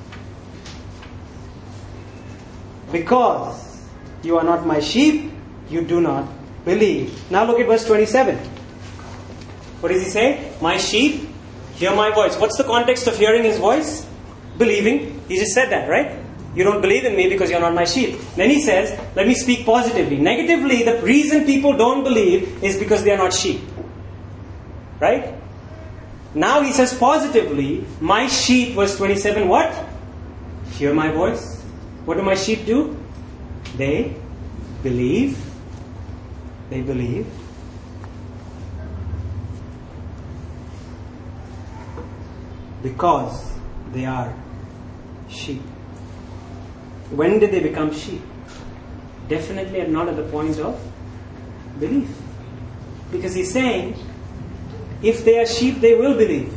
Because you are not my sheep, you do not believe. Now look at verse twenty-seven. What does he say? My sheep hear my voice. What's the context of hearing his voice? Believing. He just said that, right? You don't believe in me because you're not my sheep. Then he says, let me speak positively. Negatively, the reason people don't believe is because they are not sheep. Right? Now he says positively, my sheep, verse twenty-seven, what? Hear my voice. What do my sheep do? They believe. They believe. Because they are sheep. When did they become sheep? Definitely not at the point of belief. Because he's saying, if they are sheep, they will believe.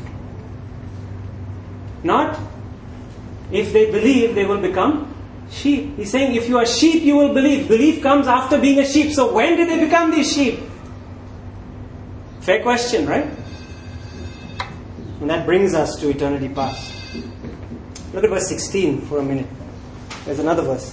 Not, if they believe, they will become sheep. He's saying, if you are sheep, you will believe. Belief comes after being a sheep. So when did they become these sheep? Fair question, right? And that brings us to eternity past. Look at verse sixteen for a minute. There's another verse.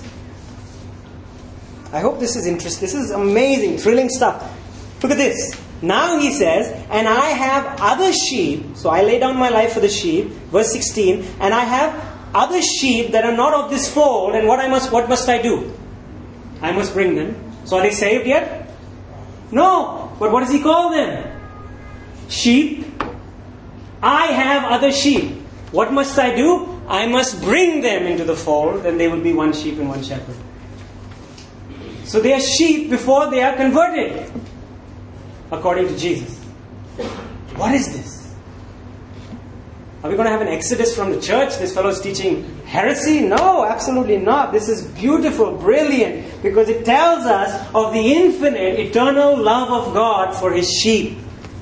I hope this is interesting. This is amazing, thrilling stuff. Look at this. Now he says, and I have other sheep. So I lay down my life for the sheep. Verse sixteen. And I have other sheep that are not of this fold. And what I must, what must I do? I must bring them. So are they saved yet? No. But what does he call them? Sheep. I have other sheep. What must I do? I must bring them into the fold. Then they will be one sheep and one shepherd. So they are sheep before they are converted, according to Jesus. What is this? Are we going to have an exodus from the church? This fellow is teaching heresy? No, absolutely not. This is beautiful, brilliant, because it tells us of the infinite, eternal love of God for His sheep.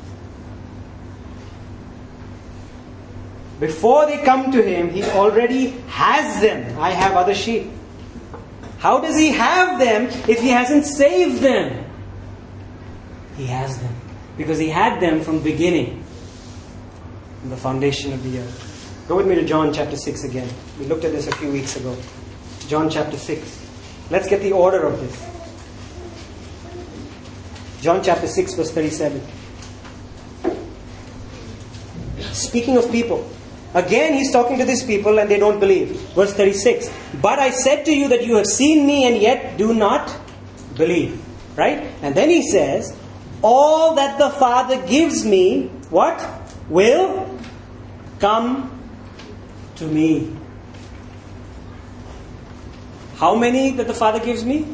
Before they come to Him, He already has them. I have other sheep. How does He have them if He hasn't saved them? He has them because He had them from the beginning, from the foundation of the earth. Go with me to John chapter six again. We looked at this a few weeks ago. John chapter six. Let's get the order of this. John chapter six verse thirty-seven. Speaking of people. Again, he's talking to these people and they don't believe. Verse thirty-six. But I said to you that you have seen me and yet do not believe. Right? And then he says, all that the Father gives me, what? Will come to me. How many that the Father gives me?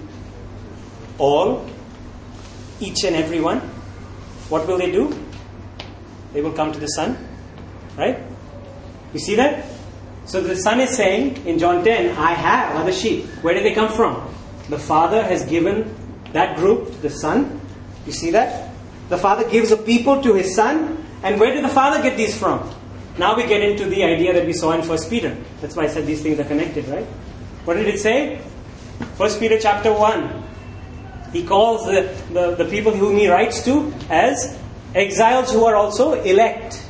All. Each and every one. What will they do? They will come to the Son. Right? You see that? So the Son is saying in John ten, I have other sheep. Where did they come from? The Father has given that group to the Son. You see that? The Father gives a people to His Son. And where did the Father get these from? Now we get into the idea that we saw in First Peter. That's why I said these things are connected, right? What did it say? First Peter chapter one. He calls the, the, the people whom he writes to as exiles who are also elect.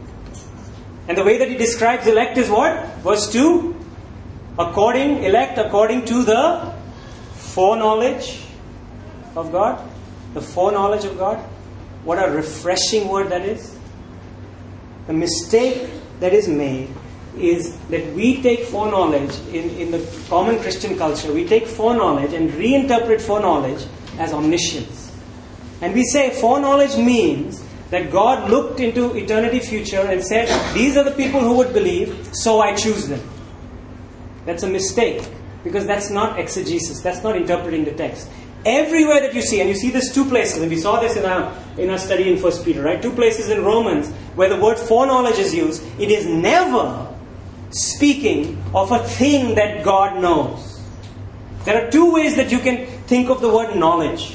And the way that he describes elect is what? Verse two. According, elect according to the foreknowledge of God. The foreknowledge of God. What a refreshing word that is. The mistake that is made is that we take foreknowledge in, in the common Christian culture. We take foreknowledge and reinterpret foreknowledge as omniscience. And we say foreknowledge means that God looked into eternity future and said, these are the people who would believe, so I choose them. That's a mistake, because that's not exegesis. That's not interpreting the text. Everywhere that you see, and you see this two places, and we saw this in our, in our study in First Peter, right? Two places in Romans where the word foreknowledge is used. It is never speaking of a thing that God knows. There are two ways that you can think of the word knowledge.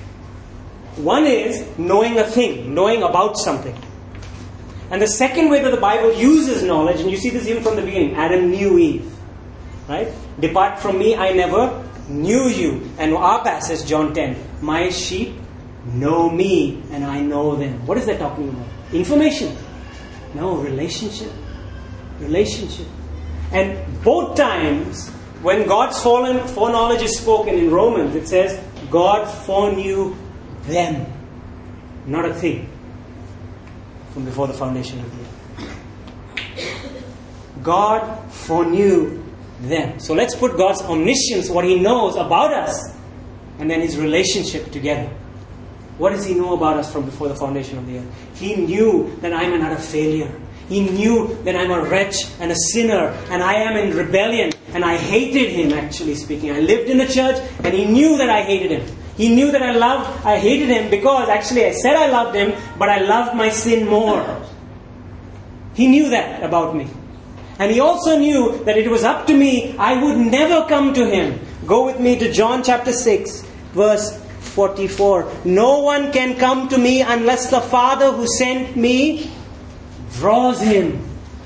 One is knowing a thing, knowing about something. And the second way that the Bible uses knowledge, and you see this even from the beginning, Adam knew Eve. Right? Depart from me, I never knew you. And our passage, John ten, my sheep know me and I know them. What is that talking about? Information. No, relationship. Relationship. And both times, when God's foreknowledge is spoken in Romans, it says, God foreknew them, not a thing, from before the foundation of the earth. God foreknew them. So let's put God's omniscience, what He knows about us, and then His relationship together. What does He know about us from before the foundation of the earth? He knew that I'm an utter failure. He knew that I'm a wretch and a sinner, and I am in rebellion, and I hated Him, actually speaking. I lived in the church, and He knew that I hated Him. He knew that I loved, I hated Him because actually I said I loved Him, but I loved my sin more. He knew that about me. And He also knew that it was up to me. I would never come to Him. Go with me to John chapter six, verse forty-four. No one can come to me unless the Father who sent me draws him.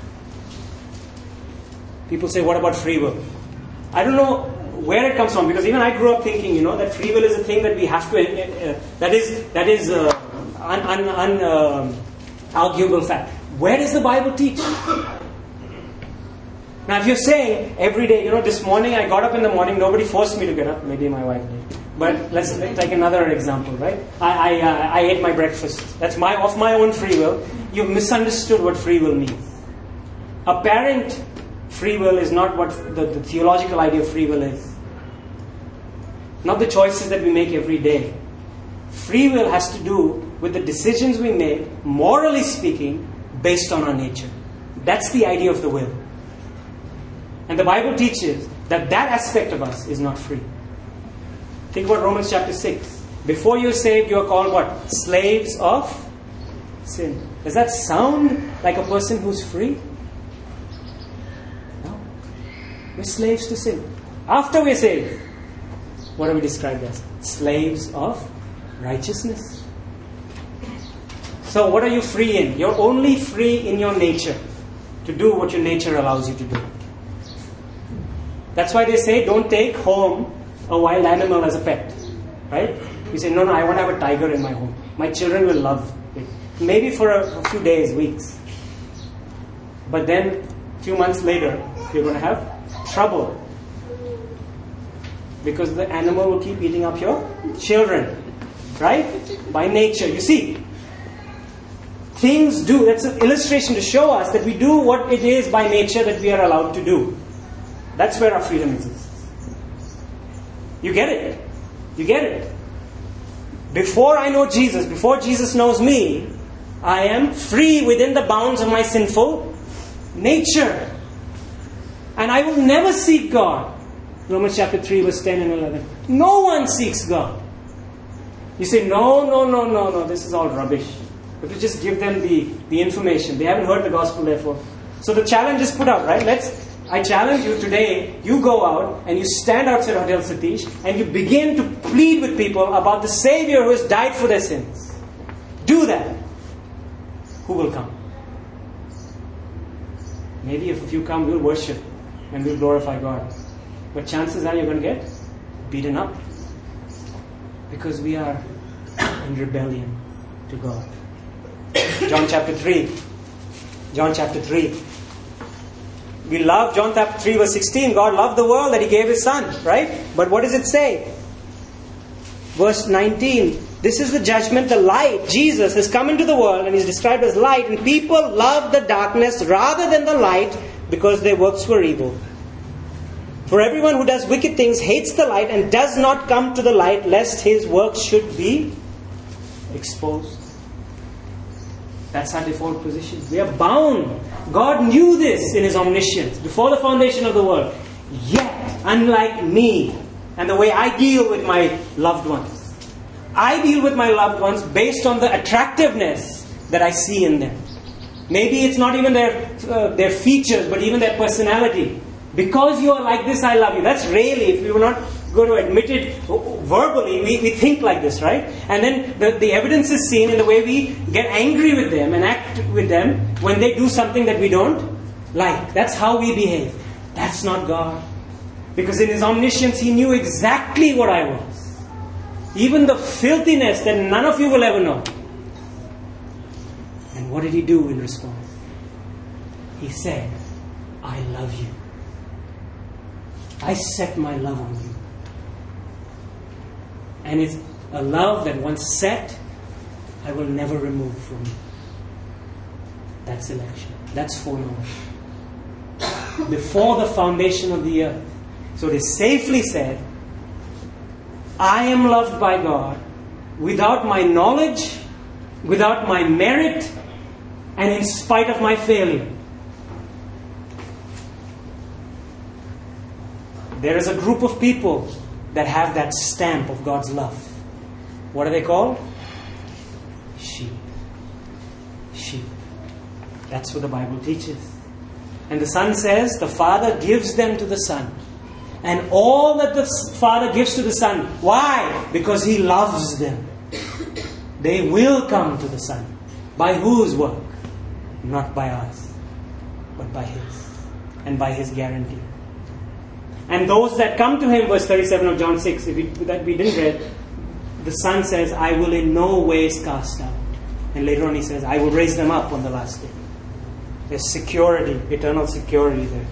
People say, what about free will? I don't know where it comes from, because even I grew up thinking, you know, that free will is a thing that we have to, uh, uh, that is, that is uh, un, un, un, uh, arguable fact. Where does the Bible teach? Now, if you're saying every day, you know, this morning I got up in the morning, nobody forced me to get up, maybe my wife did. But let's take another example, right? I I, uh, I ate my breakfast. That's my of my own free will. You've misunderstood what free will means. Apparent free will is not what the, the theological idea of free will is. Not the choices that we make every day. Free will has to do with the decisions we make, morally speaking, based on our nature. That's the idea of the will. And the Bible teaches that that aspect of us is not free. Think about Romans chapter six. Before you're saved, you are called what? Slaves of sin. Does that sound like a person who's free? No. We're slaves to sin. After we're saved, what are we described as? Slaves of righteousness. So what are you free in? You're only free in your nature to do what your nature allows you to do. That's why they say don't take home a wild animal as a pet. Right? You say, no, no, I want to have a tiger in my home. My children will love it. Maybe for a, a few days, weeks. But then, a few months later, you're going to have trouble. Because the animal will keep eating up your children. Right? By nature. You see, things do. That's an illustration to show us that we do what it is by nature that we are allowed to do. That's where our freedom exists. You get it? You get it? Before I know Jesus, before Jesus knows me, I am free within the bounds of my sinful nature. And I will never seek God. Romans chapter three, verse ten and eleven. No one seeks God. You say, no, no, no, no, no, this is all rubbish. But to just give them the, the information. They haven't heard the gospel, therefore. So the challenge is put out, right? Let's. I challenge you today, you go out and you stand outside Hotel Satish and you begin to plead with people about the Savior who has died for their sins. Do that. Who will come? Maybe if a few come, we'll worship and we'll glorify God. But chances are you're going to get beaten up. Because we are in rebellion to God. John chapter three. John chapter three. We love John chapter three verse sixteen. God loved the world that He gave His Son. Right? But what does it say? Verse nineteen. This is the judgment. The light, Jesus, has come into the world and is described as light. And people love the darkness rather than the light because their works were evil. For everyone who does wicked things hates the light and does not come to the light lest his works should be exposed. That's our default position. We are bound. God knew this in His omniscience before the foundation of the world. Yet, unlike me and the way I deal with my loved ones, I deal with my loved ones based on the attractiveness that I see in them. Maybe it's not even their uh, their features, but even their personality. Because you are like this, I love you. That's really, if we were not going to admit it verbally, we, we think like this, right? And then the, the evidence is seen in the way we get angry with them and act with them when they do something that we don't like. That's how we behave. That's not God. Because in His omniscience, He knew exactly what I was. Even the filthiness that none of you will ever know. And what did He do in response? He said, I love you. I set my love on you. And it's a love that once set, I will never remove from you. That's election. That's foreknowledge. Before the foundation of the earth. So it is safely said, I am loved by God without my knowledge, without my merit, and in spite of my failure. There is a group of people that have that stamp of God's love. What are they called? Sheep. Sheep. That's what the Bible teaches. And the Son says, the Father gives them to the Son. And all that the Father gives to the Son. Why? Because He loves them. They will come to the Son. By whose work? Not by ours, but by His. And by His guarantee. And those that come to Him, verse thirty-seven of John six, if we, that we didn't read, the Son says, I will in no ways cast out. And later on He says, I will raise them up on the last day. There's security, eternal security there.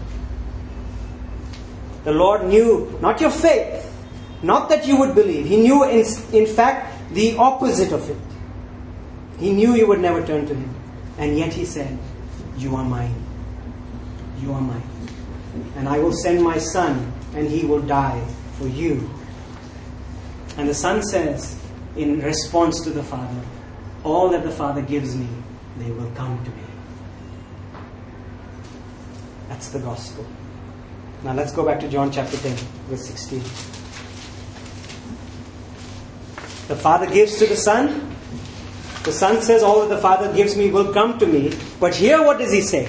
The Lord knew not your faith, not that you would believe. He knew in, in fact the opposite of it. He knew you would never turn to Him. And yet He said, you are mine. You are mine. And I will send my Son, and He will die for you. And the Son says, in response to the Father, all that the Father gives me, they will come to me. That's the gospel. Now let's go back to John chapter ten, verse sixteen. The Father gives to the Son. The Son says, all that the Father gives me will come to me. But here what does He say?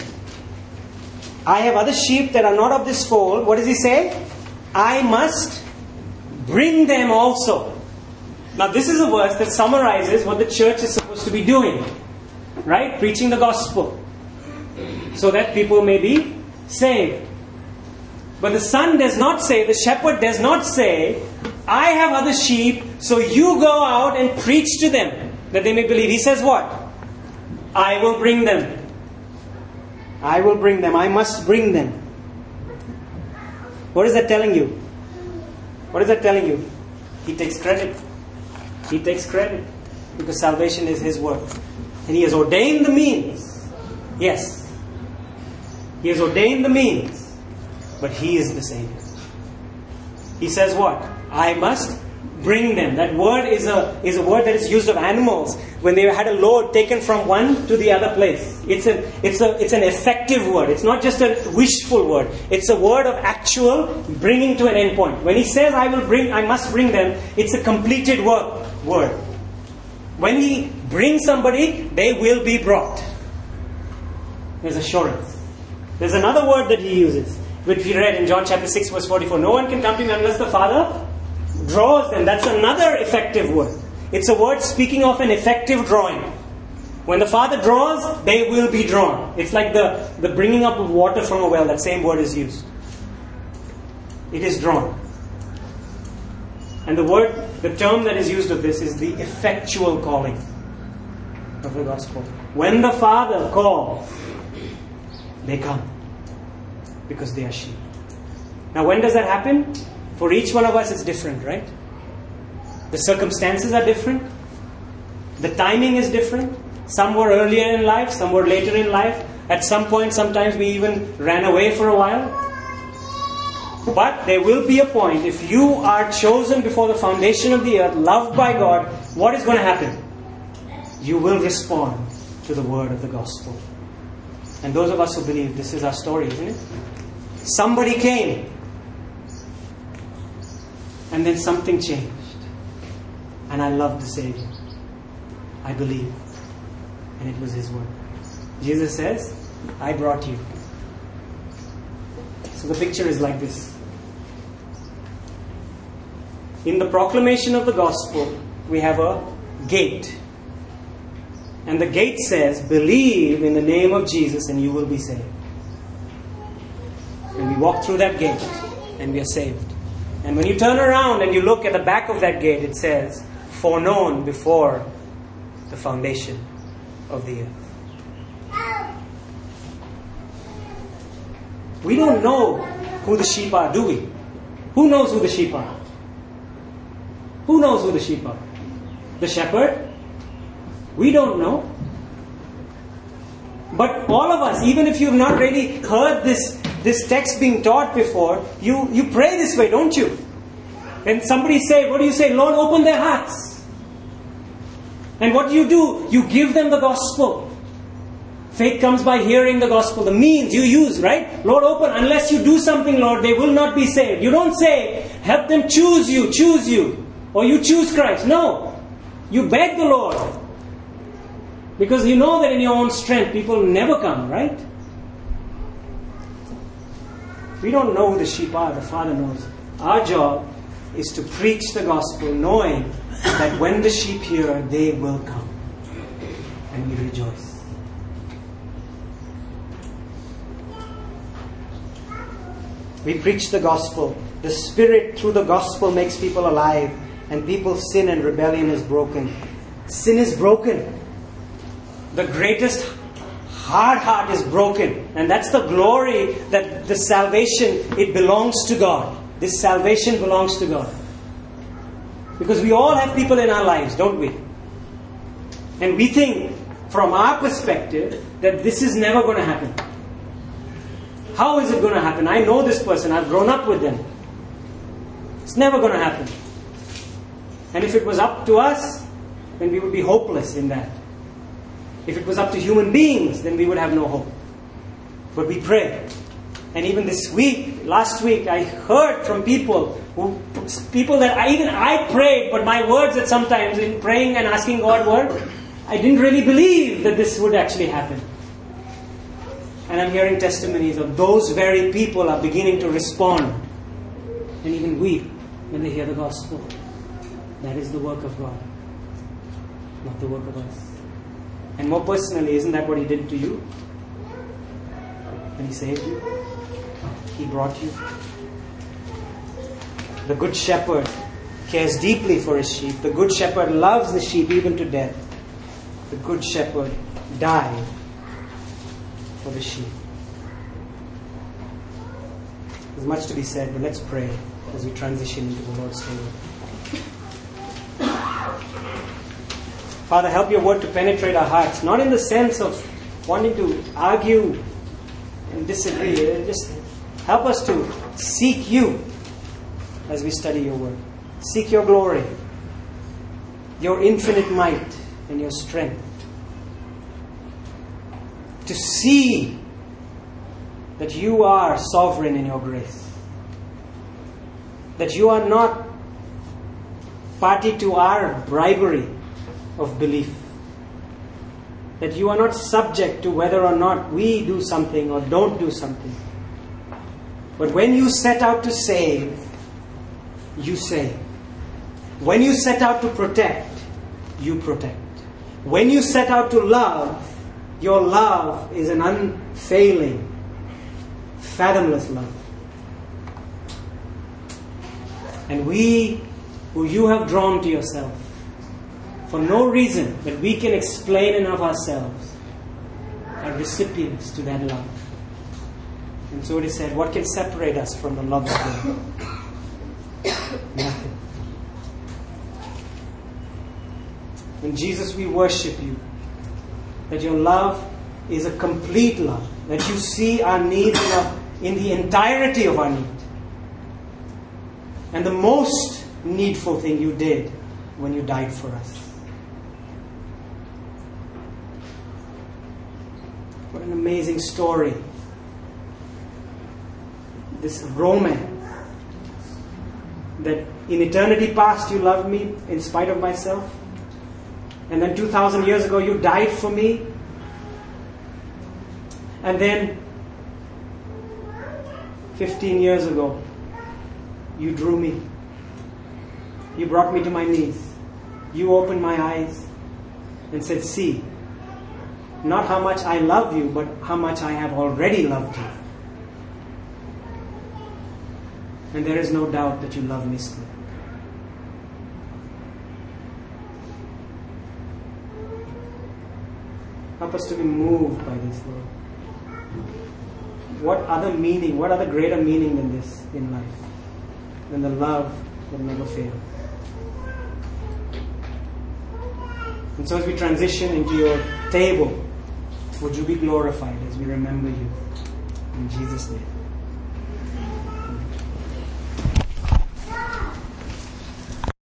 I have other sheep that are not of this fold. What does He say? I must bring them also. Now this is a verse that summarizes what the church is supposed to be doing. Right? Preaching the gospel. So that people may be saved. But the Son does not say, the shepherd does not say, I have other sheep, so you go out and preach to them, that they may believe. He says what? I will bring them. I will bring them. I must bring them. What is that telling you? What is that telling you? He takes credit. He takes credit. Because salvation is His work. And He has ordained the means. Yes. He has ordained the means. But He is the Savior. He says what? I must bring them. That word is a is a word that is used of animals when they had a load taken from one to the other place. It's a it's a it's an effective word. It's not just a wishful word. It's a word of actual bringing to an end point. When He says I will bring, I must bring them, it's a completed work word. When He brings somebody, they will be brought. There's assurance. There's another word that He uses, which we read in John chapter six verse forty-four. No one can come to me unless the Father draws them. That's another effective word. It's a word speaking of an effective drawing. When the Father draws, they will be drawn. It's like the, the bringing up of water from a well. That same word is used. It is drawn. And the word, the term that is used of this is the effectual calling of the gospel. When the Father calls, they come. Because they are sheep. Now when does that happen? For each one of us it's different, right? The circumstances are different. The timing is different. Some were earlier in life, some were later in life. At some point, sometimes we even ran away for a while. But there will be a point, if you are chosen before the foundation of the earth, loved by God, what is going to happen? You will respond to the word of the gospel. And those of us who believe, this is our story, isn't it? Somebody came. And then something changed. And I loved the Savior. I believed. And it was His word. Jesus says, I brought you. So the picture is like this. In the proclamation of the gospel, we have a gate. And the gate says, believe in the name of Jesus and you will be saved. And we walk through that gate and we are saved. And when you turn around and you look at the back of that gate, it says, foreknown before the foundation of the earth. We don't know who the sheep are, do we? Who knows who the sheep are? Who knows who the sheep are? The shepherd? We don't know. But all of us, even if you've not really heard this, this text being taught before, you, you pray this way, don't you? And somebody say, what do you say? Lord, open their hearts. And what do you do? You give them the gospel. Faith comes by hearing the gospel. The means you use, right? Lord, open. Unless you do something, Lord, they will not be saved. You don't say, help them choose you, choose you. Or you choose Christ. No. You beg the Lord. Because you know that in your own strength, people never come, right? We don't know who the sheep are. The Father knows. Our job is to preach the gospel, knowing that when the sheep hear, they will come. And we rejoice. We preach the gospel. The Spirit through the gospel makes people alive, and people's sin and rebellion is broken. Sin is broken. The greatest hard heart is broken. And that's the glory that the salvation, it belongs to God. This salvation belongs to God. Because we all have people in our lives, don't we? And we think, from our perspective, that this is never going to happen. How is it going to happen? I know this person. I've grown up with them. It's never going to happen. And if it was up to us, then we would be hopeless in that. If it was up to human beings, then we would have no hope. But we pray. And even this week, last week, I heard from people, who, people that I, even I prayed, but my words that sometimes in praying and asking God word, I didn't really believe that this would actually happen. And I'm hearing testimonies of those very people are beginning to respond and even weep when they hear the gospel. That is the work of God, not the work of us. And more personally, isn't that what He did to you? When He saved you? He brought you. The Good Shepherd cares deeply for His sheep. The Good Shepherd loves the sheep even to death. The Good Shepherd died for the sheep. There's much to be said, but let's pray as we transition into the Lord's table. Father, help your word to penetrate our hearts, not in the sense of wanting to argue and disagree. Just help us to seek you as we study your word. Seek your glory, your infinite might and your strength. To see that you are sovereign in your grace. That you are not party to our bribery of belief. That you are not subject to whether or not we do something or don't do something. But when you set out to save, you save. When you set out to protect, you protect. When you set out to love, your love is an unfailing, fathomless love. And we, who you have drawn to yourself, for no reason that we can explain in of ourselves, are recipients to that love. And so it is said, what can separate us from the love of God? Nothing. And Jesus, we worship you. That your love is a complete love. That you see our need in, our, in the entirety of our need. And the most needful thing you did when you died for us. What an amazing story. This romance. That in eternity past you loved me in spite of myself. And then two thousand years ago you died for me. And then fifteen years ago you drew me. You brought me to my knees. You opened my eyes and said, see, not how much I love you, but how much I have already loved you. And there is no doubt that you love me still. Help us to be moved by this, Lord. What other meaning, what other greater meaning than this in life? Than the love that never fails. And so as we transition into your table, would you be glorified as we remember you? In Jesus' name.